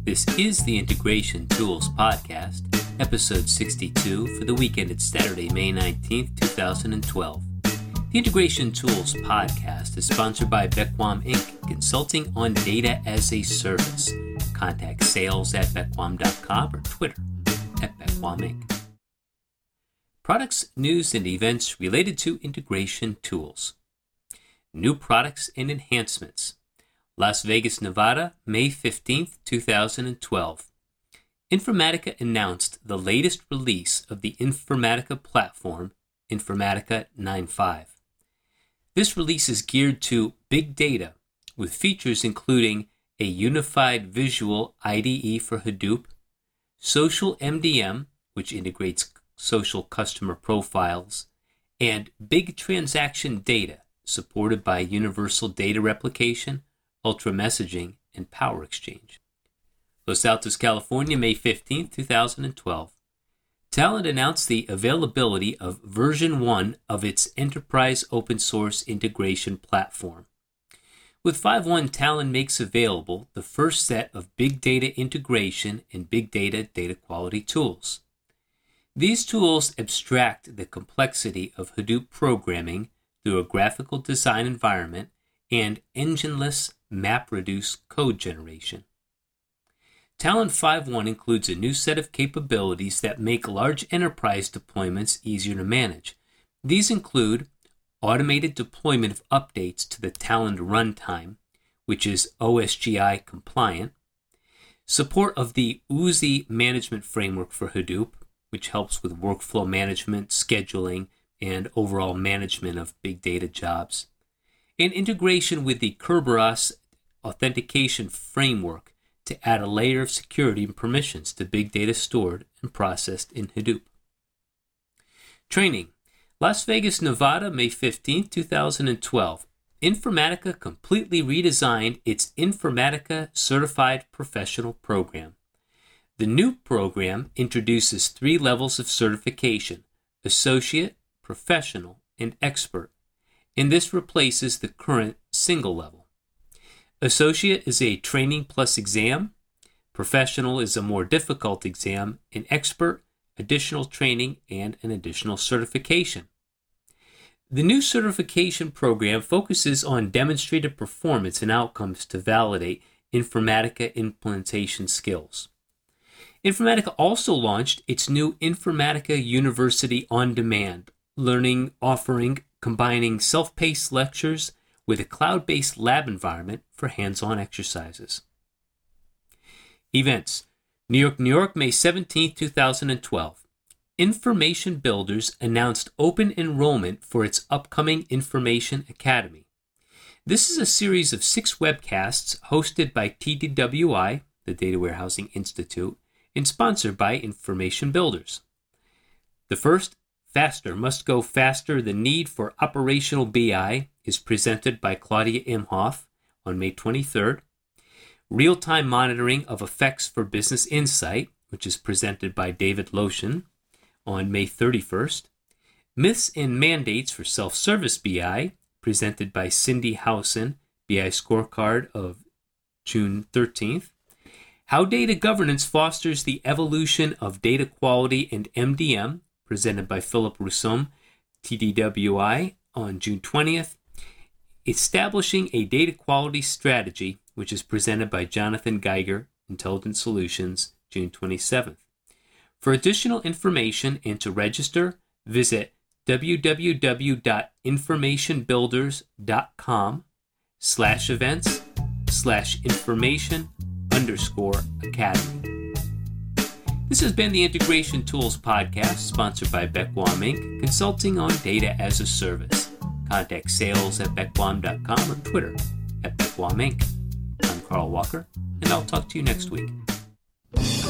This is the Integration Tools Podcast, episode 62 for the weekend at Saturday, May 19th, 2012. The Integration Tools Podcast is sponsored by Bequam Inc., consulting on data as a service. Contact sales@bequam.com or Twitter @Bequam Inc. Products, news, and events related to integration tools. New products and enhancements. Las Vegas, Nevada, May 15th, 2012. Informatica announced the latest release of the Informatica platform, Informatica 9.5. This release is geared to big data, with features including a unified visual IDE for Hadoop, social MDM, which integrates social customer profiles, and big transaction data supported by universal data replication, ultra messaging, and power exchange. Los Altos, California, May 15th, 2012. Talend announced the availability of version 1 of its enterprise open source integration platform. With 5.1, Talend makes available the first set of big data integration and big data quality tools. These tools abstract the complexity of Hadoop programming through a graphical design environment and engineless MapReduce code generation. Talend 5.1 includes a new set of capabilities that make large enterprise deployments easier to manage. These include automated deployment of updates to the Talend runtime, which is OSGI compliant, support of the Oozie management framework for Hadoop, which helps with workflow management, scheduling, and overall management of big data jobs, and integration with the Kerberos authentication framework to add a layer of security and permissions to big data stored and processed in Hadoop. Training. Las Vegas, Nevada, May 15, 2012. Informatica completely redesigned its Informatica Certified Professional Program. The new program introduces 3 levels of certification: Associate, Professional, and Expert, and this replaces the current single level. Associate is a training plus exam, Professional is a more difficult exam, and Expert, additional training and an additional certification. The new certification program focuses on demonstrated performance and outcomes to validate Informatica implementation skills. Informatica also launched its new Informatica University On Demand learning offering, combining self-paced lectures with a cloud-based lab environment for hands-on exercises. Events. New York, May 17, 2012. Information Builders announced open enrollment for its upcoming Information Academy. This is a series of 6 webcasts hosted by TDWI, the Data Warehousing Institute, and sponsored by Information Builders. The first, Faster Must Go Faster, The Need for Operational BI, is presented by Claudia Imhoff on May 23rd. Real-Time Monitoring of Effects for Business Insight, which is presented by David Lotion on May 31st. Myths and Mandates for Self-Service BI, presented by Cindy Howson, BI Scorecard of June 13th. How Data Governance Fosters the Evolution of Data Quality and MDM, presented by Philip Roussom, TDWI, on June 20th. Establishing a Data Quality Strategy, which is presented by Jonathan Geiger, Intelligent Solutions, June 27th. For additional information and to register, visit www.informationbuilders.com/events/information_academy. This has been the Integration Tools Podcast, sponsored by Bequam Inc., consulting on data as a service. Contact sales@bequam.com or Twitter @Bequam Inc. I'm Carl Walker, and I'll talk to you next week.